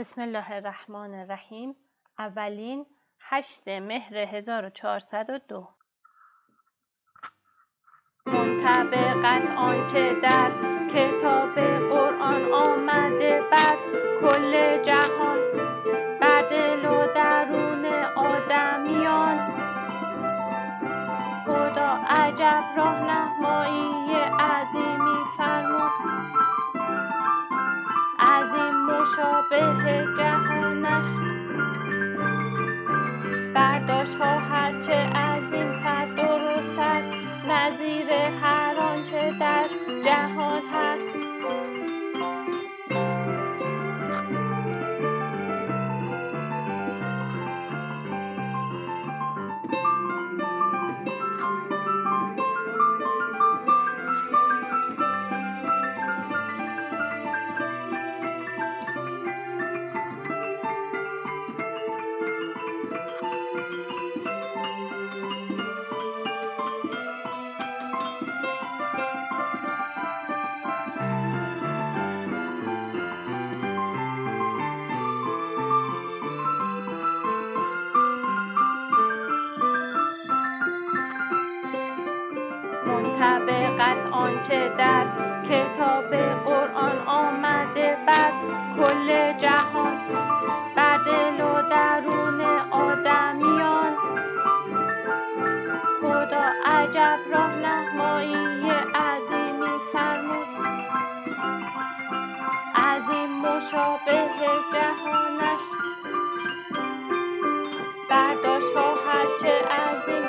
بسم الله الرحمن الرحیم. اولین 8 مهر 1402. منطبق از آنچه در کتاب قرآن آمده بر کل جهان، بر دل و درون آدمیان، خدا عجب راهنمایی عظیمی فرمود. از این مشابه جهانش برداشت ها هرچه عظیم‌تر درست‌تر، نظیر هر آنچه در جهان هست. منطبق از آنچه در کتاب قرآن آمده بر کل جهان، بر دل و درون آدمیان، خدا عجب راهنمایی عظیمی فرمود. از این مشابه جهانش برداشت ها هرچه عظیم